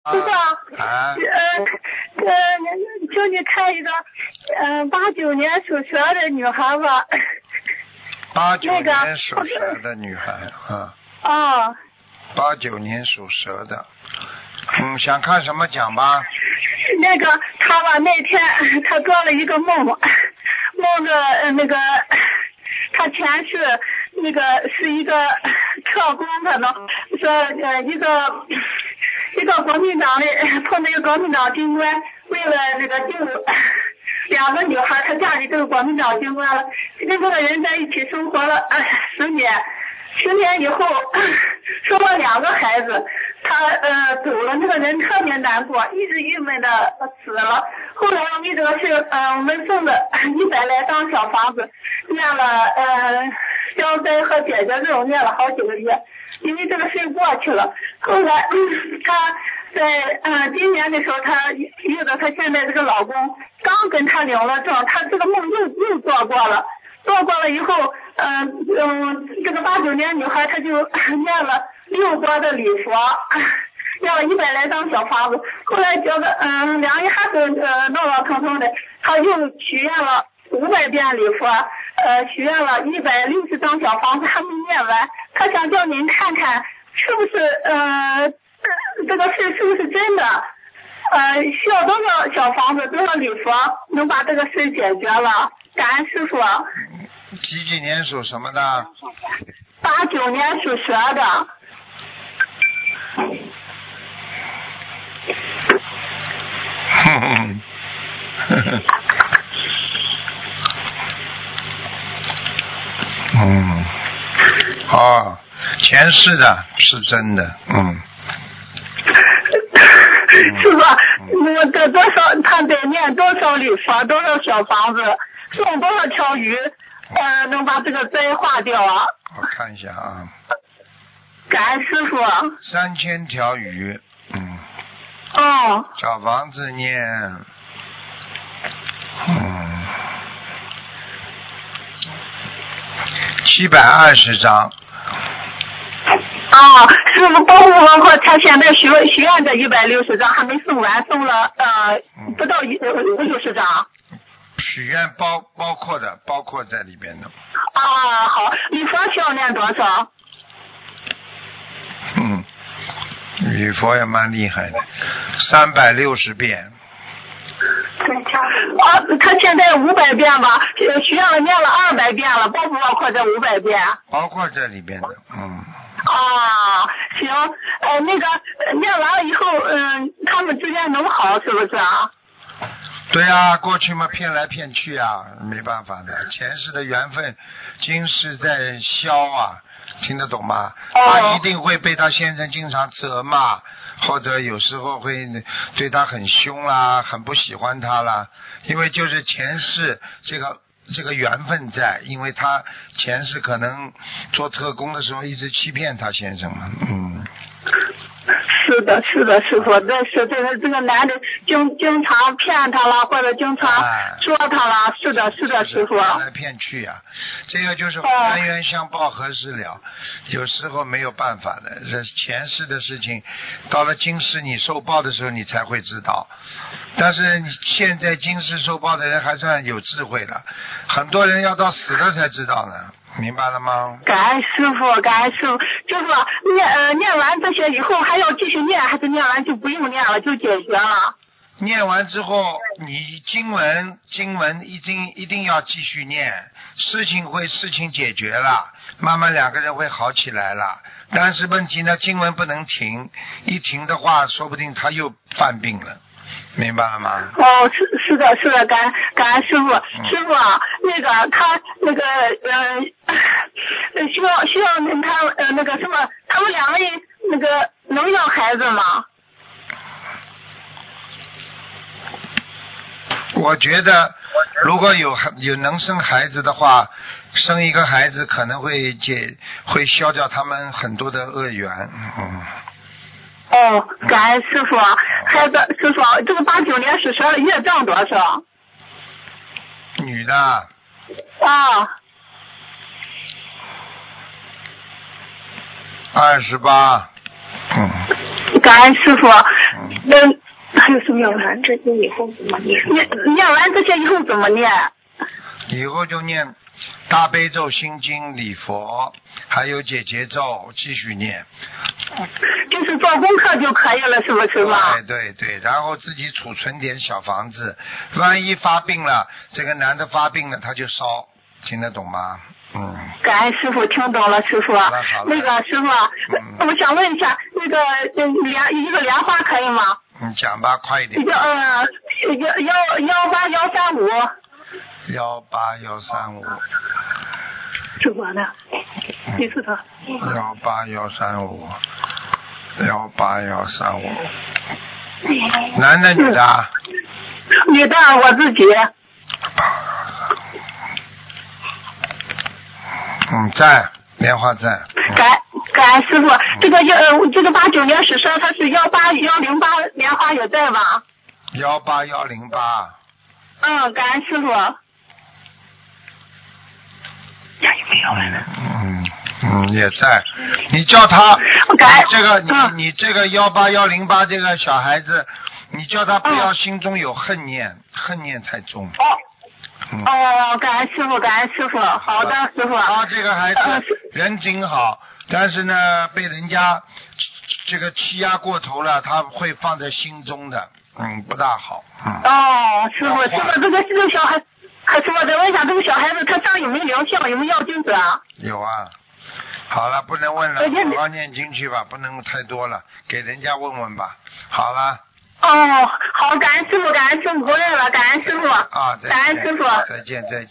师傅， 啊， 求你看一个89年属蛇的女孩吧。 89年属蛇的女孩啊。 哦。 89年属蛇的，想看什么讲吧？ 那个她吧，那天她做了一个梦，梦着那个她前世那个是一个特工，可能说一个国民党的碰到一个国民党军官，为了那个救两个女孩，她嫁给这个国民党军官了，跟这个人在一起生活了10年，10年以后生了2个孩子，他走了，那个人特别难过，一直郁闷的死了。后来为这个事，我们送了100来张小房子，念了消灾和解决这种念了好几个月，因为这个事过去了。后来他在今年的时候，他遇到他现在这个老公，刚跟他领了证，他这个梦又做过了。做过了以后，这个89年女孩她就念了6波的礼佛，念了100来张小房子。后来觉得两人还是闹闹腾腾的，她又许愿了500遍礼佛，许愿了160张小房子还没念完。她想叫您看看是不是这个事是不是真的？需要多少小房子，多少礼佛能把这个事解决了？感恩师傅。 几年属什么的 ？89年属蛇的。 前世的是真的， 师傅，我得多少？他得念多少礼佛？多少小房子？送多少条鱼？能把这个灾化掉啊？ 我看一下啊。 感恩师傅。 3000条鱼，小房子念720张。 师傅，包括他现在许愿的160张还没送完，送了不到50张。 许愿包括在里边的。 好，礼佛需要念多少？ 礼佛也蛮厉害的，360遍。 他现在500遍吧，许愿了念了200遍了，包不包括这500遍？ 包括这里边的， 行，那个念完了以后，他们之间能好是不是啊？ 对啊，过去嘛骗来骗去啊，没办法的，前世的缘分，今世在消啊，听得懂吗？他一定会被他先生经常责骂，或者有时候会对他很凶啦，很不喜欢他啦，因为就是前世这个缘分在，因为他前世可能做特工的时候一直欺骗他先生嘛， 是的，师傅，这个男的经常骗他了，或者经常说他了，是的，师傅。 骗来骗去啊，这个就是冤冤相报何时了，有时候没有办法的，这前世的事情，到了今世你受报的时候你才会知道，但是你现在今世受报的人还算有智慧了，很多人要到死了才知道呢。明白了吗？ 感恩师傅。师傅，念完这些以后还要继续念，还是念完就不用念了，就解决了？ 念完之后，你经文一定要继续念，事情解决了，慢慢2个人会好起来了。但是问题呢，经文不能停，一停的话，说不定他又犯病了。明白了吗？ 是的，感恩师傅。师傅，那个他那个需要他那个什么，他们2个人那个能要孩子吗？ 我觉得如果有能生孩子的话，生一个孩子可能会消掉他们很多的恶缘。 感恩师傅。孩子，师傅，这个89年属蛇的业障多少？ 女的。28。 感恩师傅。 那还有什么要完这些以后怎么念？念完这些以后怎么念？ 以后就念大悲咒、心经、礼佛，还有解结咒，继续念。 就是做功课就可以了，是不是嘛？ 对，然后自己储存点小房子，万一发病了，这个男的发病了他就烧，听得懂吗？ 感恩师傅，听懂了，师傅。 好了那个师傅，我想问一下，那个一个莲花可以吗？ 你讲吧，快一点。 18135。 18135。 是我的，你是他。 18135。男的女的？ 女的，我自己。 在莲花在。 感恩师傅，这个89年史生，他是18108莲花也在吧 18108。 感恩师傅。 也在。你叫他，你这个18108这个小孩子，你叫他不要心中有恨念太重。 感恩师傅，好的师傅。 他这个孩子人挺好，但是呢，被人家这个欺压过头了，他会放在心中的，不大好。 师傅，这个小孩，师傅再问一下，这个小孩子他上有没有灵性，有没有要金子啊？ 有啊。好了，不能问了，好好念经去吧，不能太多了，给人家问问吧。好了。 好，感恩师傅，不问了，感恩师傅。 感恩师傅。再见。